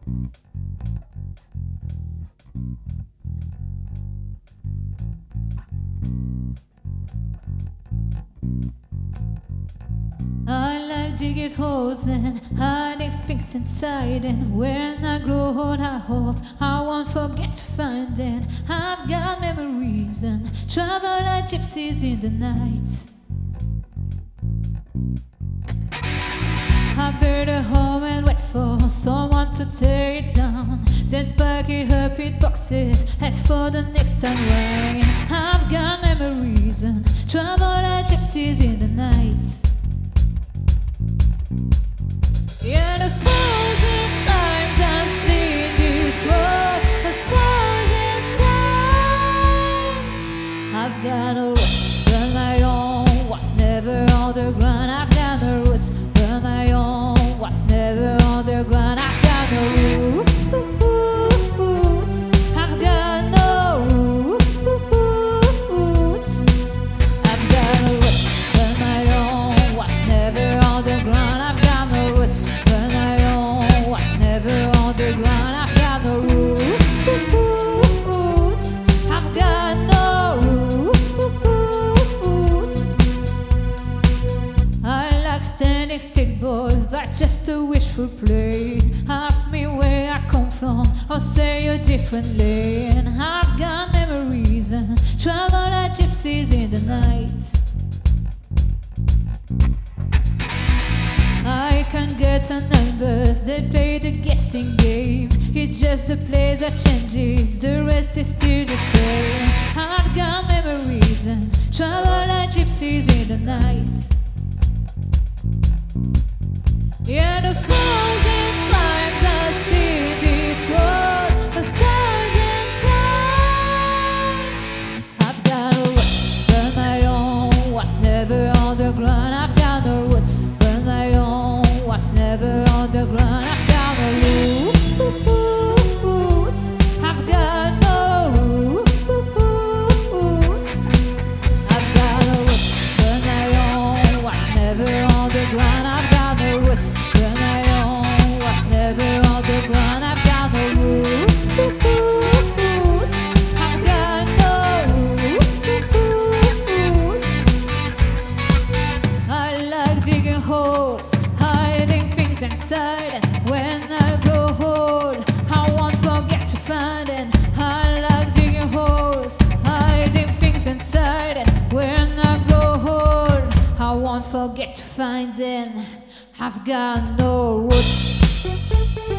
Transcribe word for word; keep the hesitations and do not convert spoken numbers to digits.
I like digging holes and hiding things inside. And when I grow old, I hope I won't forget to find them. I've got memories and travel like gypsies in the night. I build a home and wait for someone to tear it down, then pack it up in boxes, head for the next time rain. I've got memories and travel like gypsies in the night. Yeah, a thousand times I've seen this road, a thousand times. I've got a roots, but my own was never on the ground. I've got a roots, but my own was never on the ground. I've got no roots, I've got no roots. I've got a roots, but my own was never on the ground. I've got no roots, but my own was never on the ground. I've got no roots, I've got no roots. I like standing still, boy, that's just a wishful play. Ask me where I come from, or say a different lane. I've got memories and travel like gypsies in the night. I can't get some numbers, they play the guessing game. It's just the play that changes, the rest is still the same. I've got memories and travel like gypsies in the night. Yeah, a thousand times I've seen this road, a thousand times. I've got a roots, but my own was never on the ground. I've got no roots, but my own was never on the ground. I've got no roots, I've got no roots. I've got no roots, but my own was never on the ground. I've got no roots, but my own was never on the ground. I've got no roots, I've got no roots. I like digging holes, hiding things inside. And when I grow old, I won't forget to find it. I like digging holes, hiding things inside. And when I grow old, I won't forget to find it. I've got no roots.